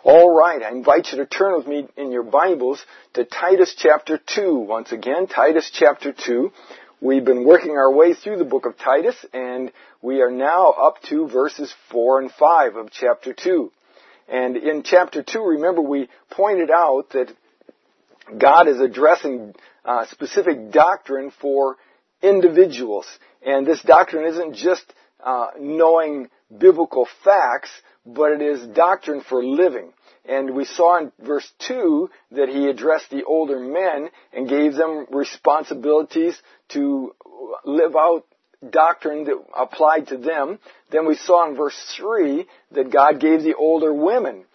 All right, I invite you to turn with me in your Bibles to Titus chapter 2. Once again, Titus chapter 2. We've been working our way through the book of Titus, and we are now up to verses 4 and 5 of chapter 2. And in chapter 2, remember, we pointed out that God is addressing specific doctrine for individuals. And this doctrine isn't just knowing biblical facts, but it is doctrine for living. And we saw in verse 2 that he addressed the older men and gave them responsibilities to live out doctrine that applied to them. Then we saw in verse 3 that God gave the older women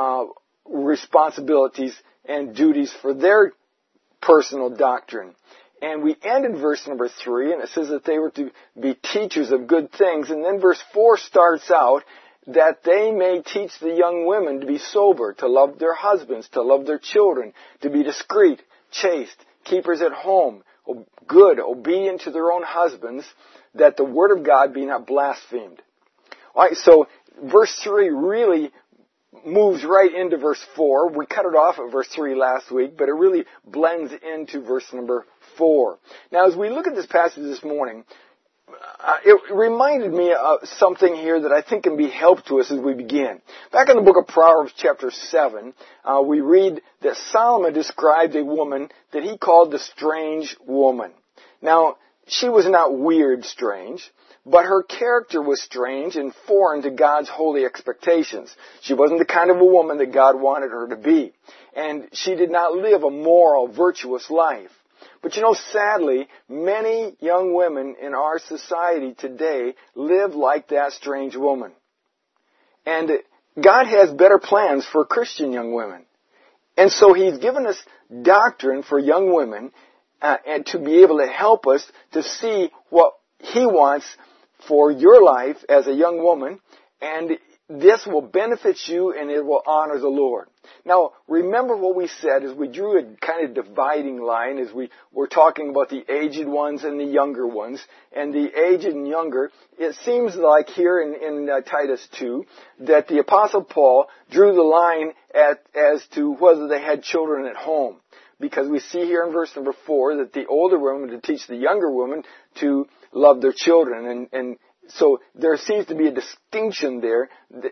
responsibilities and duties for their personal doctrine. And we end in verse number 3, and it says that they were to be teachers of good things. And then verse 4 starts out that they may teach the young women to be sober, to love their husbands, to love their children, to be discreet, chaste, keepers at home, good, obedient to their own husbands, that the word of God be not blasphemed. All right, so verse 3 really moves right into verse 4. We cut it off at verse 3 last week, but it really blends into verse number 4. Now, as we look at this passage this morning, it reminded me of something here that I think can be helpful to us as we begin. Back in the book of Proverbs chapter 7, we read that Solomon described a woman that he called the strange woman. Now, she was not weird strange, but her character was strange and foreign to God's holy expectations. She wasn't the kind of a woman that God wanted her to be. And she did not live a moral, virtuous life. But you know, sadly, many young women in our society today live like that strange woman. And God has better plans for Christian young women. And so He's given us doctrine for young women and to be able to help us to see what He wants for your life as a young woman. And this will benefit you and it will honor the Lord. Now, remember what we said as we drew a kind of dividing line as we were talking about the aged ones and the younger ones. And the aged and younger, it seems like here in Titus 2 that the Apostle Paul drew the line as to whether they had children at home. Because we see here in verse number 4 that the older women to teach the younger women to love their children. And so there seems to be a distinction there,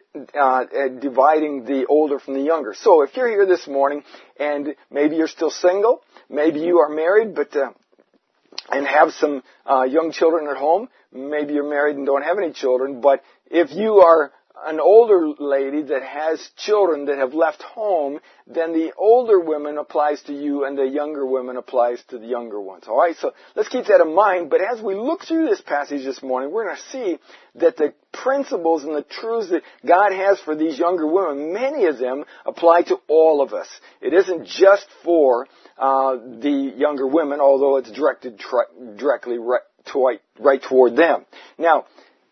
dividing the older from the younger. So if you're here this morning and maybe you're still single, maybe you are married and have some young children at home, maybe you're married and don't have any children, but if you are an older lady that has children that have left home, then the older women applies to you and the younger women applies to the younger ones. All right, so let's keep that in mind. But as we look through this passage this morning, we're going to see that the principles and the truths that God has for these younger women, many of them apply to all of us. It isn't just for the younger women, although it's directed directly right toward them. Now,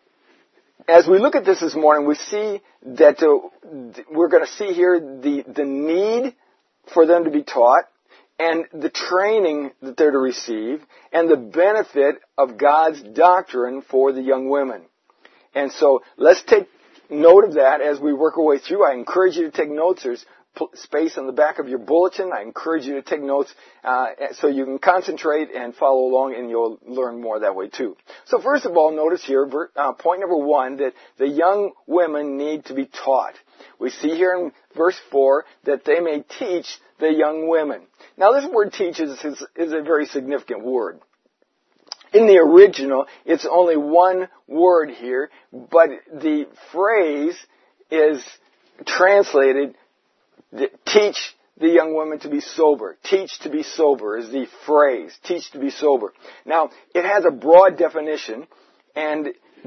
as we look at this morning, we see that we're going to see here the need for them to be taught and the training that they're to receive and the benefit of God's doctrine for the young women. And so let's take note of that as we work our way through. I encourage you to take notes. There's space on the back of your bulletin. I encourage you to take notes so you can concentrate and follow along, and you'll learn more that way too. So first of all, notice here, point number 1, that the young women need to be taught. We see here in verse 4 that they may teach the young women. Now this word teaches is a very significant word. In the original, it's only one word here, but the phrase is translated teach the young women to be sober. Teach to be sober is the phrase. Teach to be sober. Now, it has a broad definition, and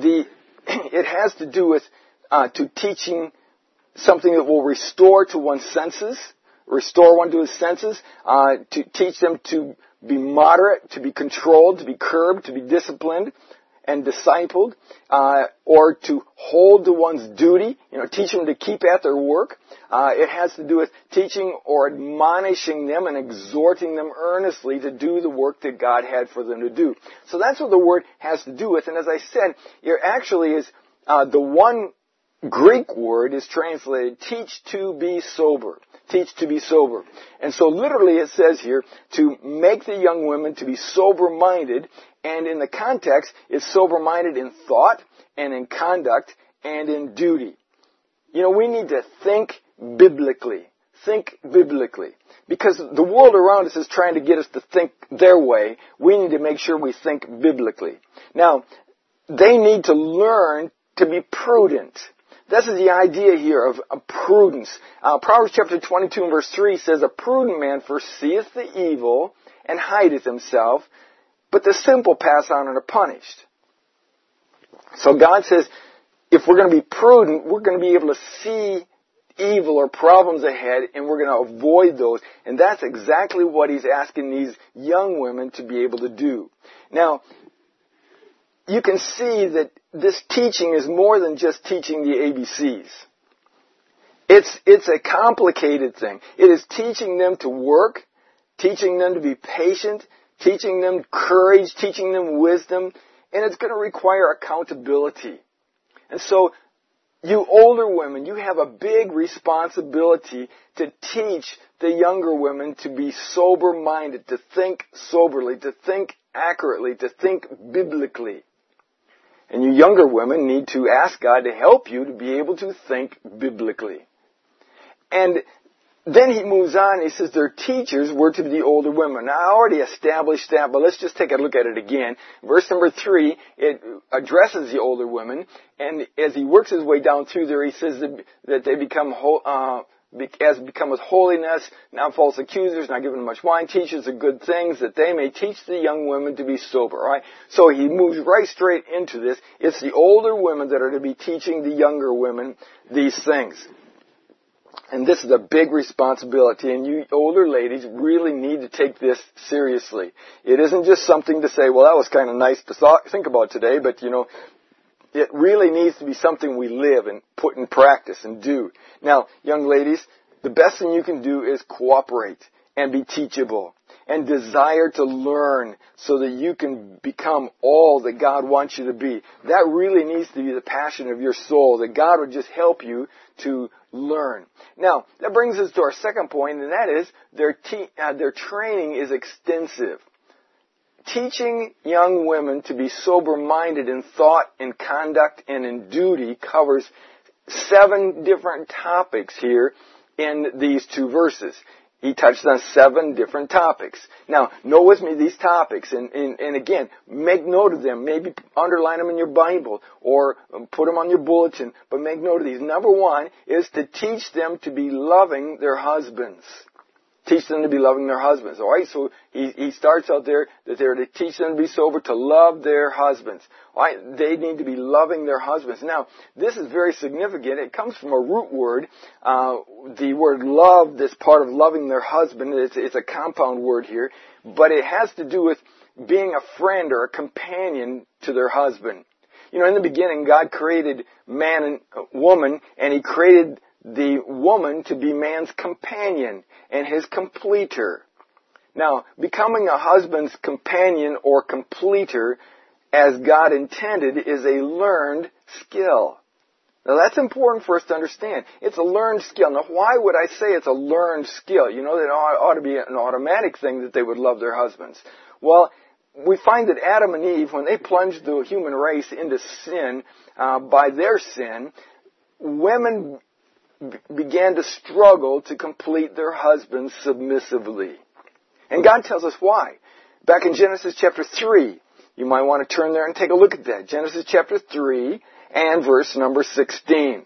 it has to do with to teaching something that will restore to one's senses, restore one to his senses, to teach them to be moderate, to be controlled, to be curbed, to be disciplined and discipled, or to hold to one's duty, teach them to keep at their work. It has to do with teaching or admonishing them and exhorting them earnestly to do the work that God had for them to do. So that's what the word has to do with. And as I said, it actually is the one Greek word is translated teach to be sober. Teach to be sober. And so literally it says here to make the young women to be sober-minded, and in the context it's sober-minded in thought and in conduct and in duty. You know, we need to think biblically. Think biblically. Because the world around us is trying to get us to think their way. We need to make sure we think biblically. Now, they need to learn to be prudent. This is the idea here of prudence. Proverbs chapter 22 and verse 3 says, a prudent man foreseeth the evil and hideth himself, but the simple pass on and are punished. So God says, if we're going to be prudent, we're going to be able to see evil or problems ahead, and we're going to avoid those. And that's exactly what He's asking these young women to be able to do. Now, you can see that this teaching is more than just teaching the ABCs. It's a complicated thing. It is teaching them to work, teaching them to be patient, teaching them courage, teaching them wisdom, and it's going to require accountability. And so, you older women, you have a big responsibility to teach the younger women to be sober-minded, to think soberly, to think accurately, to think biblically. And you younger women need to ask God to help you to be able to think biblically. And then he moves on, he says their teachers were to be the older women. Now, I already established that, but let's just take a look at it again. Verse number 3, it addresses the older women, and as he works his way down through there, he says that they become with holiness, not false accusers, not giving much wine, teachers of good things, that they may teach the young women to be sober. All right? So he moves right straight into this. It's the older women that are to be teaching the younger women these things. And this is a big responsibility, and you older ladies really need to take this seriously. It isn't just something to say, well, that was kind of nice to think about today, but, you know, it really needs to be something we live and put in practice and do. Now, young ladies, the best thing you can do is cooperate and be teachable and desire to learn so that you can become all that God wants you to be. That really needs to be the passion of your soul, that God would just help you to learn. Now, that brings us to our second point, and that is their training is extensive. Teaching young women to be sober-minded in thought, in conduct, and in duty covers 7 different topics here in these 2 verses. He touched on 7 different topics. Now, know with me these topics, and again, make note of them. Maybe underline them in your Bible, or put them on your bulletin, but make note of these. Number 1 is to teach them to be loving their husbands. Teach them to be loving their husbands. All right, so he starts out there that they're to teach them to be sober, to love their husbands. All right, they need to be loving their husbands. Now, this is very significant. It comes from a root word. The word love, this part of loving their husband, it's a compound word here, but it has to do with being a friend or a companion to their husband. You know, in the beginning, God created man and woman, and He created the woman to be man's companion and his completer. Now, becoming a husband's companion or completer, as God intended, is a learned skill. Now, that's important for us to understand. It's a learned skill. Now, why would I say it's a learned skill? You know, that ought to be an automatic thing that they would love their husbands. Well, we find that Adam and Eve, when they plunged the human race into sin, by their sin, women began to struggle to complete their husbands submissively. And God tells us why. Back in Genesis chapter 3, you might want to turn there and take a look at that. Genesis chapter 3 and verse number 16.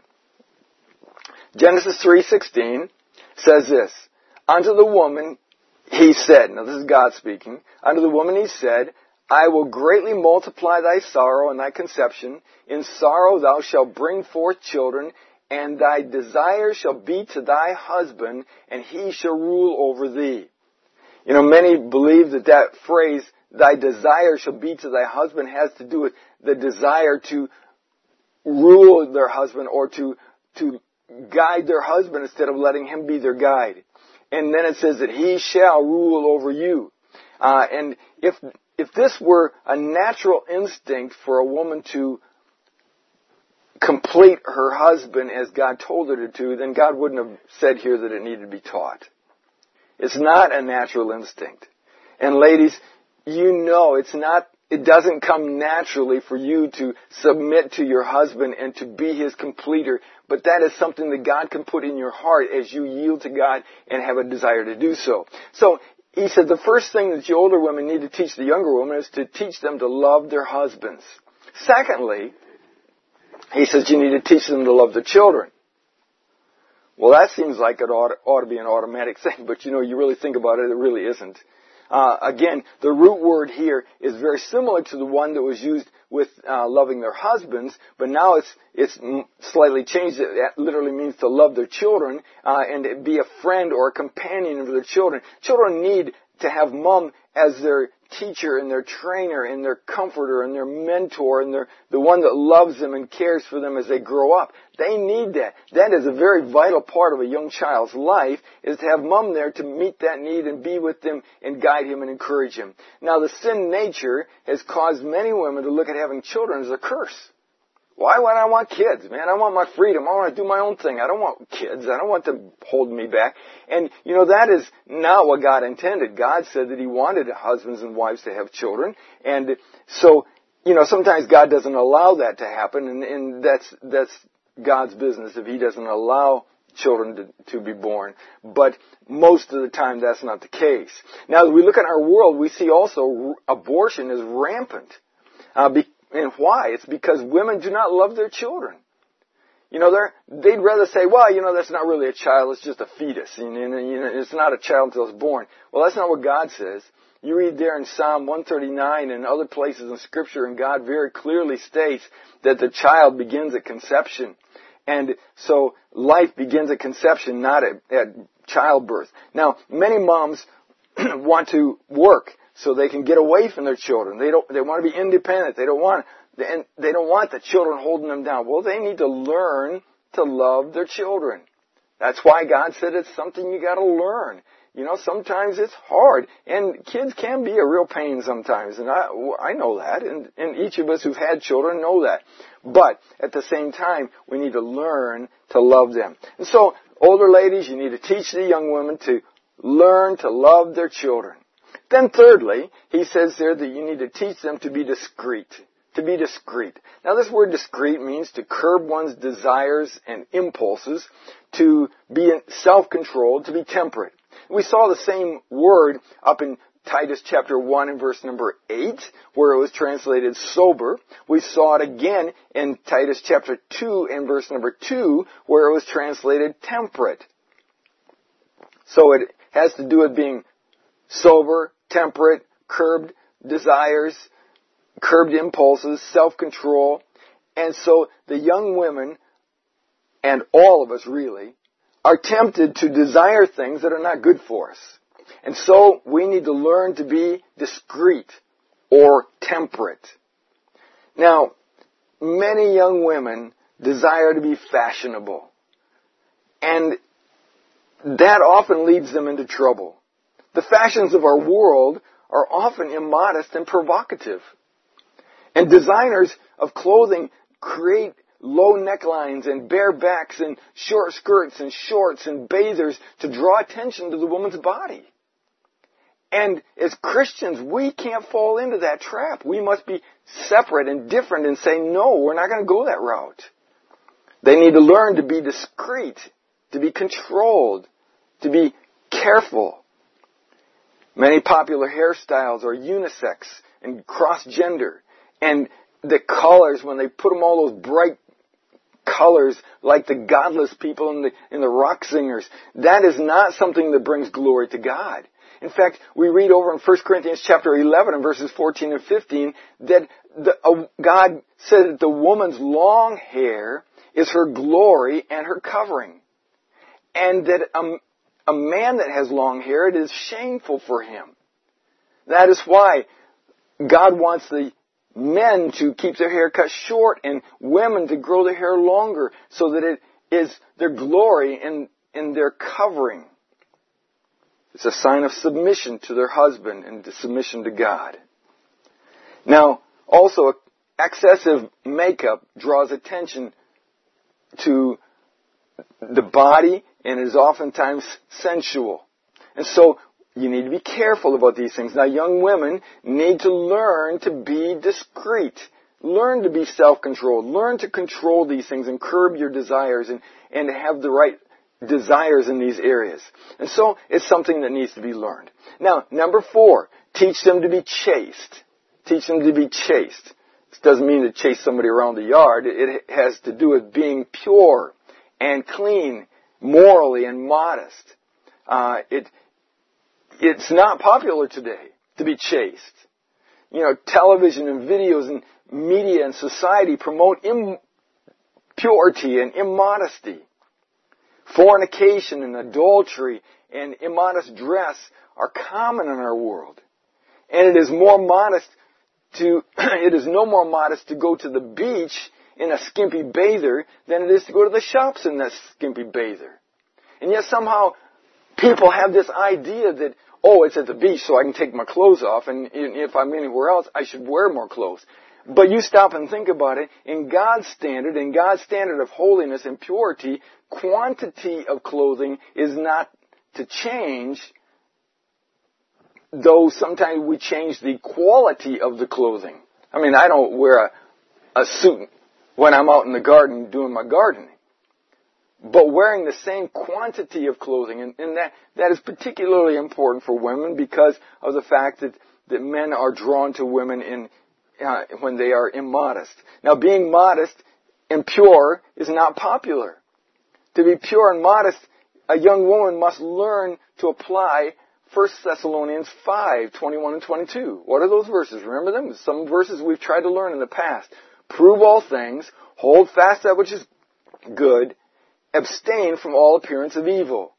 Genesis 3:16 says this, unto the woman He said, now this is God speaking, unto the woman He said, I will greatly multiply thy sorrow and thy conception. In sorrow thou shalt bring forth children, and thy desire shall be to thy husband, and he shall rule over thee. You know, many believe that phrase, thy desire shall be to thy husband, has to do with the desire to rule their husband or to guide their husband instead of letting him be their guide. And then it says that he shall rule over you. And if this were a natural instinct for a woman to complete her husband as God told her to, then God wouldn't have said here that it needed to be taught. It's not a natural instinct. And ladies, you know it doesn't come naturally for you to submit to your husband and to be his completer, but that is something that God can put in your heart as you yield to God and have a desire to do so. So, he said the first thing that you older women need to teach the younger women is to teach them to love their husbands. Secondly, he says you need to teach them to love their children. Well, that seems like it ought to be an automatic thing, but you really think about it, it really isn't. Again, the root word here is very similar to the one that was used with loving their husbands, but now it's slightly changed. It literally means to love their children and be a friend or a companion of their children. Children need to have mom as their teacher and their trainer and their comforter and their mentor and the one that loves them and cares for them as they grow up. They need that. That is a very vital part of a young child's life, is to have mom there to meet that need and be with them and guide him and encourage him. Now, the sin nature has caused many women to look at having children as a curse. Why would I want kids, man? I want my freedom. I want to do my own thing. I don't want kids. I don't want them holding me back. And, that is not what God intended. God said that He wanted husbands and wives to have children. And so, sometimes God doesn't allow that to happen. And that's God's business if He doesn't allow children to be born. But most of the time, that's not the case. Now, as we look at our world, we see also abortion is rampant. And why? It's because women do not love their children. They'd rather say, well, that's not really a child, it's just a fetus. It's not a child until it's born. Well, that's not what God says. You read there in Psalm 139 and other places in Scripture, and God very clearly states that the child begins at conception. And so life begins at conception, not at childbirth. Now, many moms want to work so they can get away from their children. They want to be independent. They don't want the children holding them down. Well, they need to learn to love their children. That's why God said it's something you got to learn. Sometimes it's hard, and kids can be a real pain sometimes, and I know that, and each of us who've had children know that. But at the same time, we need to learn to love them. And so, older ladies, you need to teach the young women to learn to love their children. Then thirdly, he says there that you need to teach them to be discreet. To be discreet. Now this word discreet means to curb one's desires and impulses, to be self-controlled, to be temperate. We saw the same word up in Titus chapter 1 and verse number 8, where it was translated sober. We saw it again in Titus chapter 2 and verse number 2, where it was translated temperate. So it has to do with being sober, temperate, curbed desires, curbed impulses, self-control. And so the young women, and all of us really, are tempted to desire things that are not good for us. And so we need to learn to be discreet or temperate. Now, many young women desire to be fashionable. And that often leads them into trouble. The fashions of our world are often immodest and provocative. And designers of clothing create low necklines and bare backs and short skirts and shorts and bathers to draw attention to the woman's body. And as Christians, we can't fall into that trap. We must be separate and different and say, no, we're not going to go that route. They need to learn to be discreet, to be controlled, to be careful. Many popular hairstyles are unisex and cross-gender. And the colors, when they put them all those bright colors like the godless people and the rock singers, that is not something that brings glory to God. In fact, we read over in 1 Corinthians chapter 11 and verses 14 and 15 that God said that the woman's long hair is her glory and her covering. And that a man that has long hair, it is shameful for him. That is why God wants the men to keep their hair cut short and women to grow their hair longer so that it is their glory in their covering. It's a sign of submission to their husband and submission to God. Now, also, excessive makeup draws attention to the body and is oftentimes sensual. And so you need to be careful about these things. Now, young women need to learn to be discreet. Learn to be self-controlled. Learn to control these things and curb your desires and have the right desires in these areas. And so it's something that needs to be learned. Now, number 4, teach them to be chaste. Teach them to be chaste. This doesn't mean to chase somebody around the yard. It has to do with being pure and clean, morally and modest. It's not popular today to be chaste. You know, television and videos and media and society promote impurity and immodesty. Fornication and adultery and immodest dress are common in our world. And it is no more modest to go to the beach in a skimpy bather than it is to go to the shops in that skimpy bather. And yet somehow people have this idea that, oh, it's at the beach so I can take my clothes off, and if I'm anywhere else, I should wear more clothes. But you stop and think about it. In God's standard of holiness and purity, quantity of clothing is not to change, though sometimes we change the quality of the clothing. I mean, I don't wear a suit when I'm out in the garden doing my gardening. But wearing the same quantity of clothing, and that is particularly important for women because of the fact that men are drawn to women when they are immodest. Now, being modest and pure is not popular. To be pure and modest, a young woman must learn to apply 1 Thessalonians 5:21 and 22. What are those verses? Remember them? Some verses we've tried to learn in the past. Prove all things, hold fast that which is good, abstain from all appearance of evil.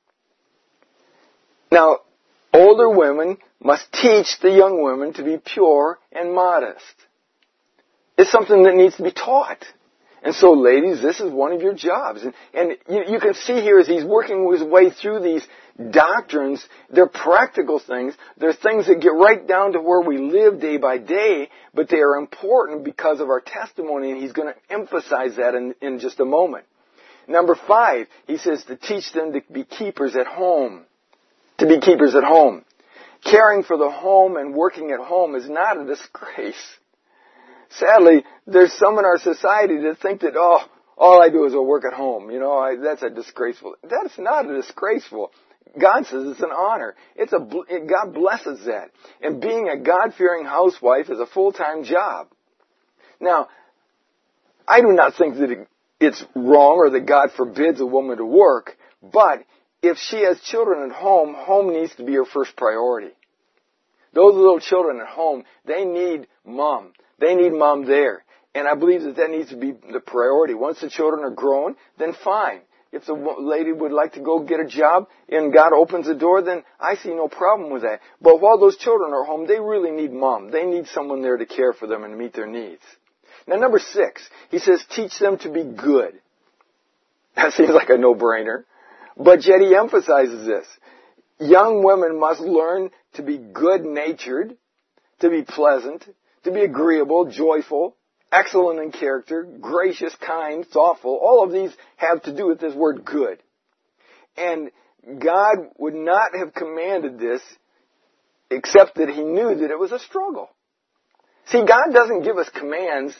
Now, older women must teach the young women to be pure and modest. It's something that needs to be taught. And so, ladies, this is one of your jobs. And you can see here as he's working his way through these doctrines, they're practical things. They're things that get right down to where we live day by day, but they are important because of our testimony, and he's going to emphasize that in just a moment. Number 5, he says to teach them to be keepers at home. To be keepers at home. Caring for the home and working at home is not a disgrace. Sadly, there's some in our society that think that, oh, all I do is I work at home. You know, that's a disgraceful. That's not a disgraceful. God says it's an honor. God blesses that. And being a God-fearing housewife is a full-time job. Now, I do not think that it's wrong or that God forbids a woman to work, but if she has children at home, home needs to be her first priority. Those little children at home, they need mom. They need mom there. And I believe that needs to be the priority. Once the children are grown, then fine. If the lady would like to go get a job and God opens the door, then I see no problem with that. But while those children are home, they really need mom. They need someone there to care for them and meet their needs. Now, number 6, he says, teach them to be good. That seems like a no-brainer. But yet he emphasizes this. Young women must learn to be good-natured, to be pleasant, to be agreeable, joyful, excellent in character, gracious, kind, thoughtful. All of these have to do with this word good. And God would not have commanded this except that he knew that it was a struggle. See, God doesn't give us commands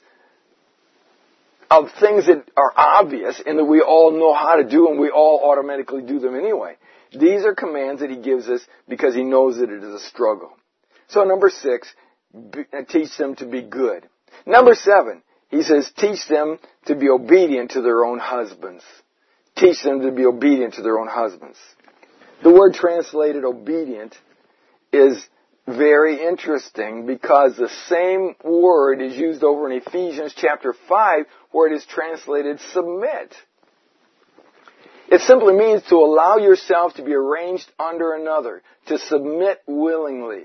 of things that are obvious and that we all know how to do and we all automatically do them anyway. These are commands that he gives us because he knows that it is a struggle. So number 6, teach them to be good. Number 7, he says, teach them to be obedient to their own husbands. Teach them to be obedient to their own husbands. The word translated obedient is very interesting because the same word is used over in Ephesians chapter 5 where it is translated submit. It simply means to allow yourself to be arranged under another, to submit willingly.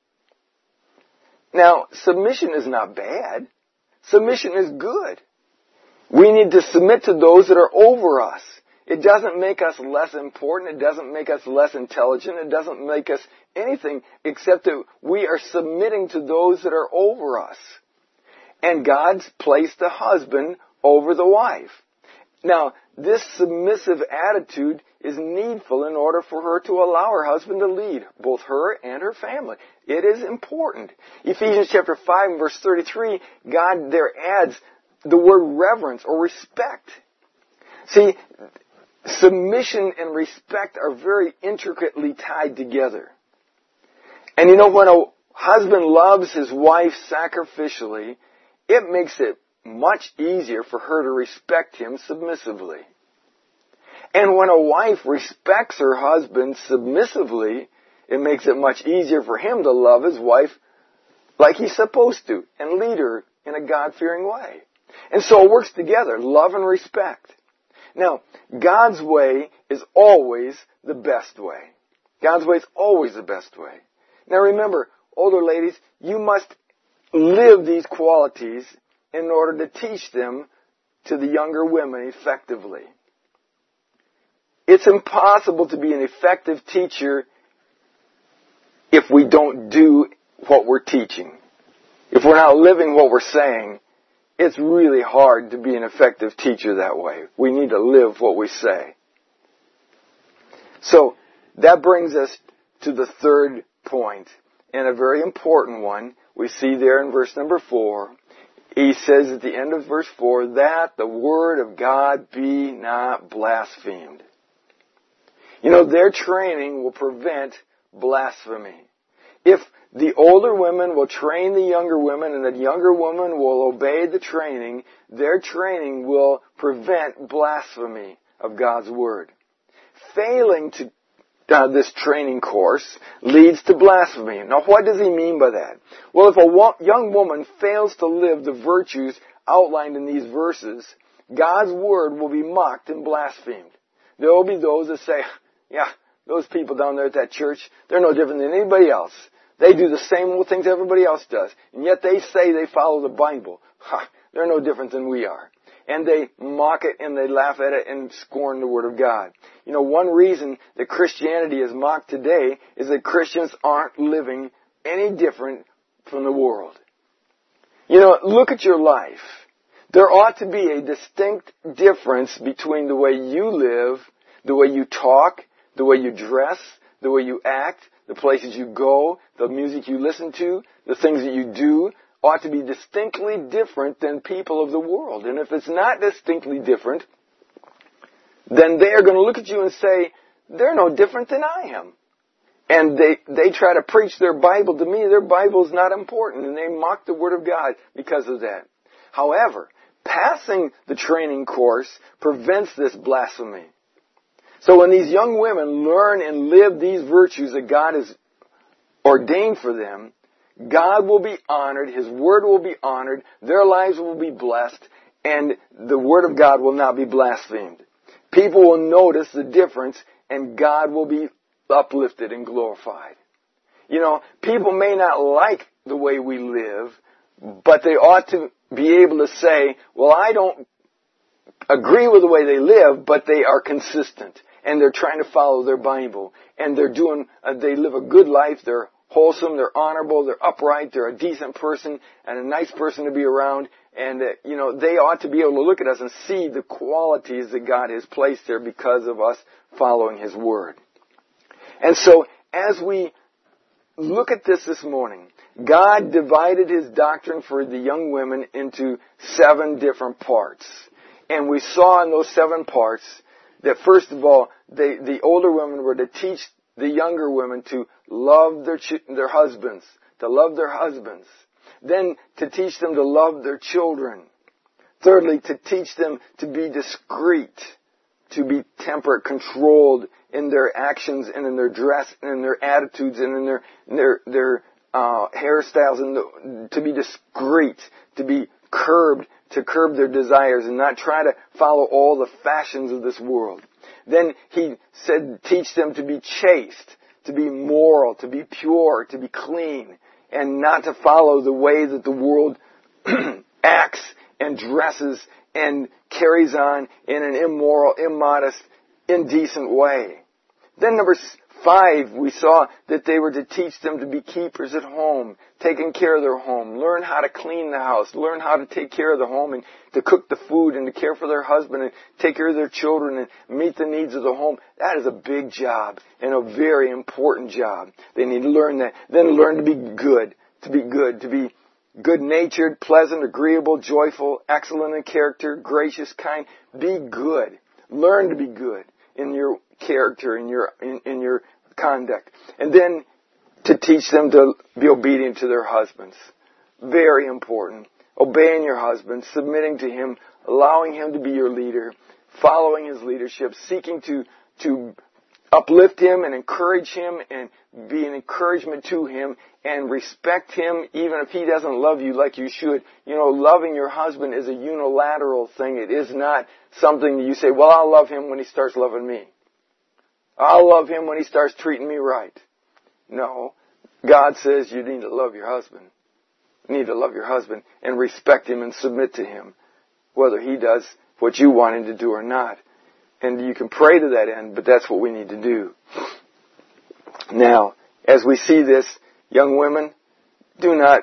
Now, submission is not bad. Submission is good. We need to submit to those that are over us. It doesn't make us less important. It doesn't make us less intelligent. It doesn't make us anything except that we are submitting to those that are over us. And God's placed the husband over the wife. Now, this submissive attitude is needful in order for her to allow her husband to lead both her and her family. It is important. Ephesians chapter 5 and verse 33, God there adds the word reverence or respect. See, submission and respect are very intricately tied together. And you know, when a husband loves his wife sacrificially, it makes it much easier for her to respect him submissively. And when a wife respects her husband submissively, it makes it much easier for him to love his wife like he's supposed to and lead her in a God-fearing way. And so it works together, love and respect. Now, God's way is always the best way. God's way is always the best way. Now remember, older ladies, you must live these qualities in order to teach them to the younger women effectively. It's impossible to be an effective teacher if we don't do what we're teaching. If we're not living what we're saying, it's really hard to be an effective teacher that way. We need to live what we say. So, that brings us to the third point, and a very important one. We see there in verse number 4, he says at the end of verse 4, that the word of God be not blasphemed. You know, their training will prevent blasphemy. If the older women will train the younger women and the younger women will obey the training, their training will prevent blasphemy of God's word. Failing to this training course leads to blasphemy. Now, what does he mean by that? Well, if a young woman fails to live the virtues outlined in these verses, God's word will be mocked and blasphemed. There will be those that say, yeah, those people down there at that church, they're no different than anybody else. They do the same old things everybody else does. And yet they say they follow the Bible. They're no different than we are. And they mock it and they laugh at it and scorn the Word of God. You know, one reason that Christianity is mocked today is that Christians aren't living any different from the world. You know, look at your life. There ought to be a distinct difference between the way you live, the way you talk, the way you dress, the way you act, the places you go, the music you listen to, the things that you do, ought to be distinctly different than people of the world. And if it's not distinctly different, then they are going to look at you and say, they're no different than I am. And they try to preach their Bible to me. Their Bible is not important. And they mock the Word of God because of that. However, passing the training course prevents this blasphemy. So when these young women learn and live these virtues that God has ordained for them, God will be honored, His Word will be honored, their lives will be blessed, and the Word of God will not be blasphemed. People will notice the difference, and God will be uplifted and glorified. You know, people may not like the way we live, but they ought to be able to say, well, I don't agree with the way they live, but they are consistent, and they're trying to follow their Bible, and they live a good life, they're wholesome, they're honorable, they're upright, they're a decent person and a nice person to be around. And, you know, they ought to be able to look at us and see the qualities that God has placed there because of us following His Word. And so, as we look at this morning, God divided His doctrine for the young women into 7 different parts. And we saw in those 7 parts that, first of all, the older women were to teach the younger women to love their husbands, to love their husbands. Then to teach them to love their children. Thirdly, to teach them to be discreet, to be temperate, controlled in their actions and in their dress and in their attitudes and in their hairstyles, and to be discreet, to be curbed, to curb their desires and not try to follow all the fashions of this world. Then he said, teach them to be chaste, to be moral, to be pure, to be clean, and not to follow the way that the world acts and dresses and carries on in an immoral, immodest, indecent way. Then number 5, we saw that they were to teach them to be keepers at home, taking care of their home, learn how to clean the house, learn how to take care of the home and to cook the food and to care for their husband and take care of their children and meet the needs of the home. That is a big job and a very important job. They need to learn that. Then learn to be good, to be good-natured, pleasant, agreeable, joyful, excellent in character, gracious, kind. Be good. Learn to be good in your character, in your conduct. And then to teach them to be obedient to their husbands. Very important. Obeying your husband, submitting to him, allowing him to be your leader, following his leadership, seeking to uplift him and encourage him and be an encouragement to him and respect him even if he doesn't love you like you should. You know, loving your husband is a unilateral thing. It is not something that you say, well, I'll love him when he starts loving me. I'll love him when he starts treating me right. No. God says you need to love your husband. You need to love your husband and respect him and submit to him, whether he does what you want him to do or not. And you can pray to that end, but that's what we need to do. Now, as we see this, young women, do not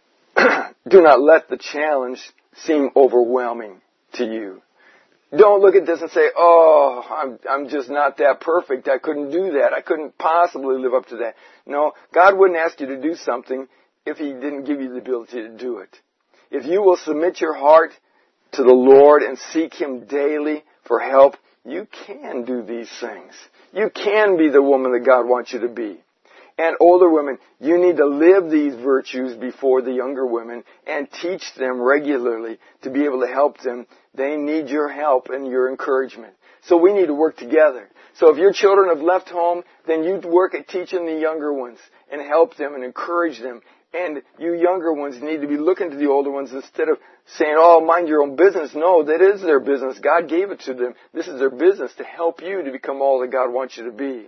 let the challenge seem overwhelming to you. Don't look at this and say, oh, I'm just not that perfect. I couldn't do that. I couldn't possibly live up to that. No, God wouldn't ask you to do something if He didn't give you the ability to do it. If you will submit your heart to the Lord and seek Him daily for help, you can do these things. You can be the woman that God wants you to be. And older women, you need to live these virtues before the younger women and teach them regularly to be able to help them. They need your help and your encouragement. So we need to work together. So if your children have left home, then you work at teaching the younger ones and help them and encourage them. And you younger ones need to be looking to the older ones instead of saying, oh, mind your own business. No, that is their business. God gave it to them. This is their business to help you to become all that God wants you to be.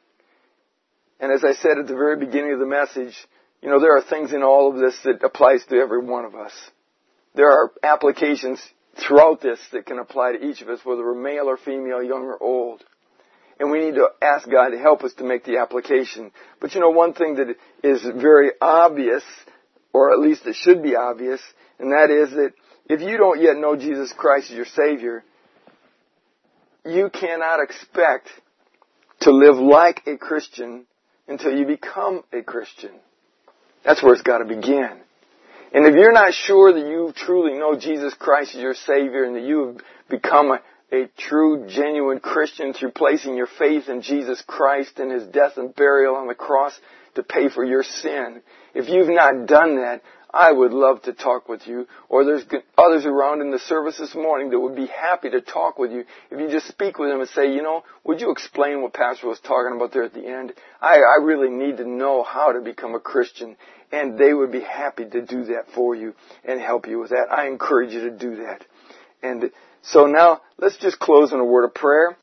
And as I said at the very beginning of the message, you know, there are things in all of this that applies to every one of us. There are applications throughout this that can apply to each of us, whether we're male or female, young or old. And we need to ask God to help us to make the application. But you know, one thing that is very obvious, or at least it should be obvious, and that is that if you don't yet know Jesus Christ as your Savior, you cannot expect to live like a Christian until you become a Christian. That's where it's got to begin. And if you're not sure that you truly know Jesus Christ as your Savior and that you have become a true, genuine Christian through placing your faith in Jesus Christ and His death and burial on the cross to pay for your sin, if you've not done that, I would love to talk with you. Or there's others around in the service this morning that would be happy to talk with you. If you just speak with them and say, you know, would you explain what Pastor was talking about there at the end? I really need to know how to become a Christian. And they would be happy to do that for you and help you with that. I encourage you to do that. And so now, let's just close in a word of prayer.